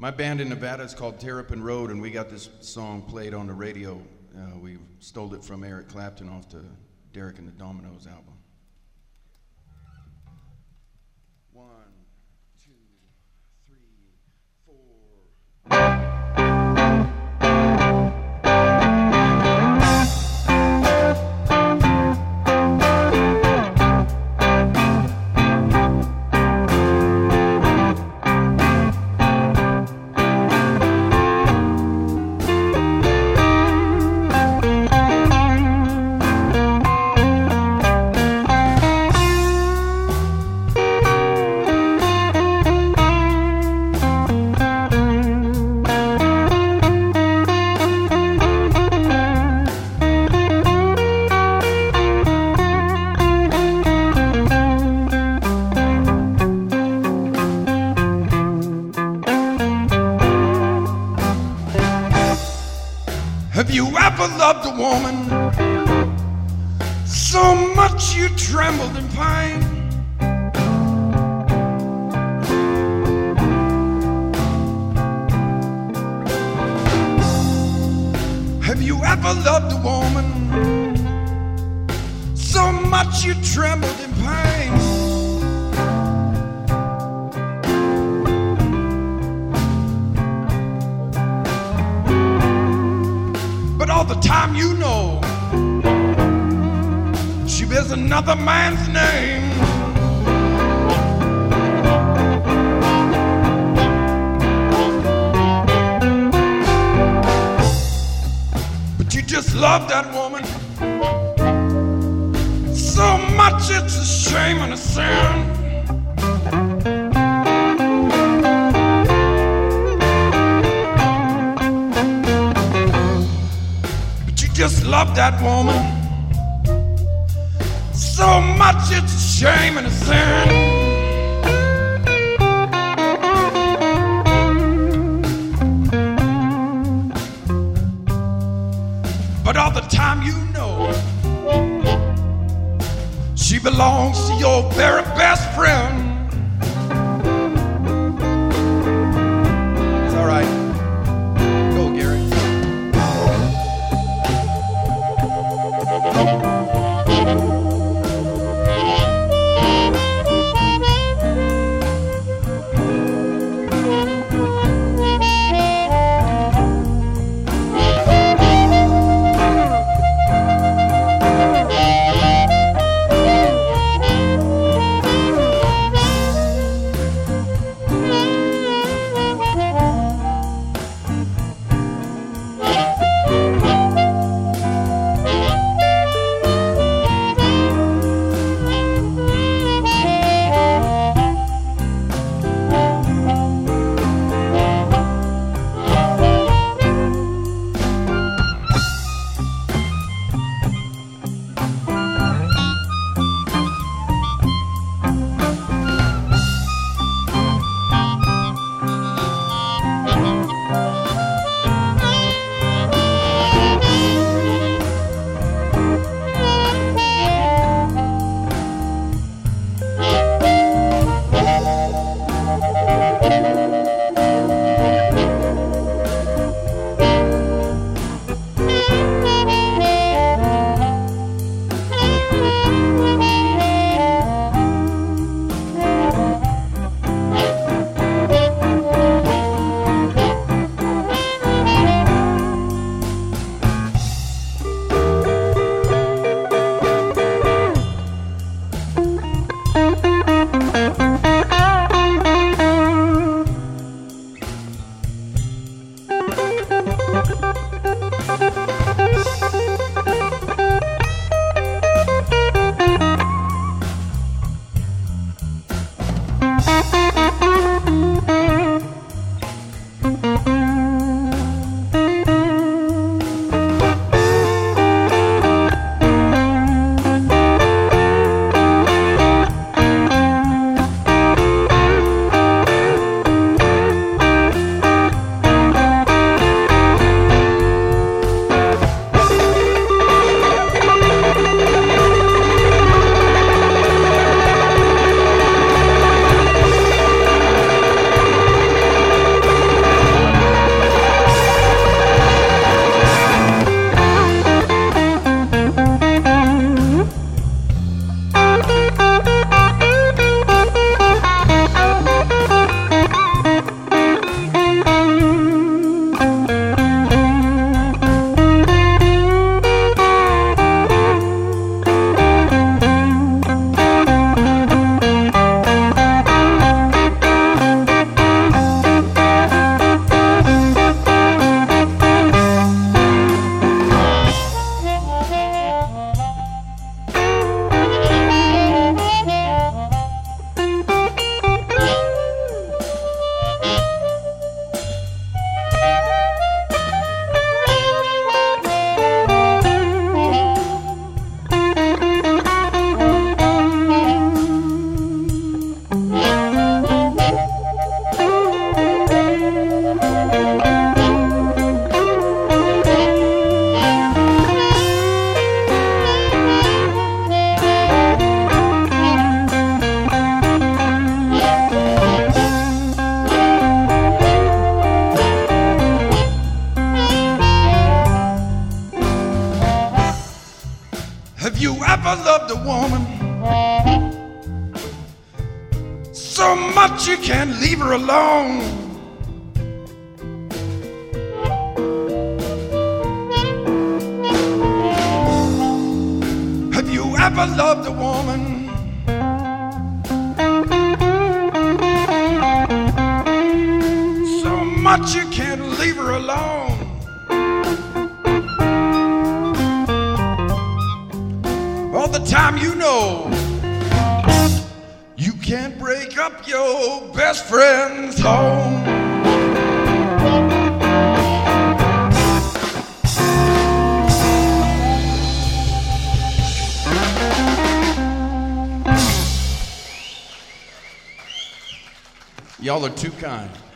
My band in Nevada is called Terrapin Road, and we got this song played on the radio. We stole it from Eric Clapton off the Derek and the Dominoes album. 1, 2, 3, 4. Have you ever loved a woman so much you trembled in pain? Have you ever loved a woman so much you trembled in pain? All the time you know she bears another man's name. But you just love that woman so much it's a shame and a sin. Just love that woman so much it's a shame and a sin. But all the time you know she belongs to your very best friend. It's all right. Go, Gary. loved a woman so much you can't leave her alone. Have you ever loved a woman so much you can't leave her alone? All the time you know you can't break up your best friend's home. Y'all are too kind.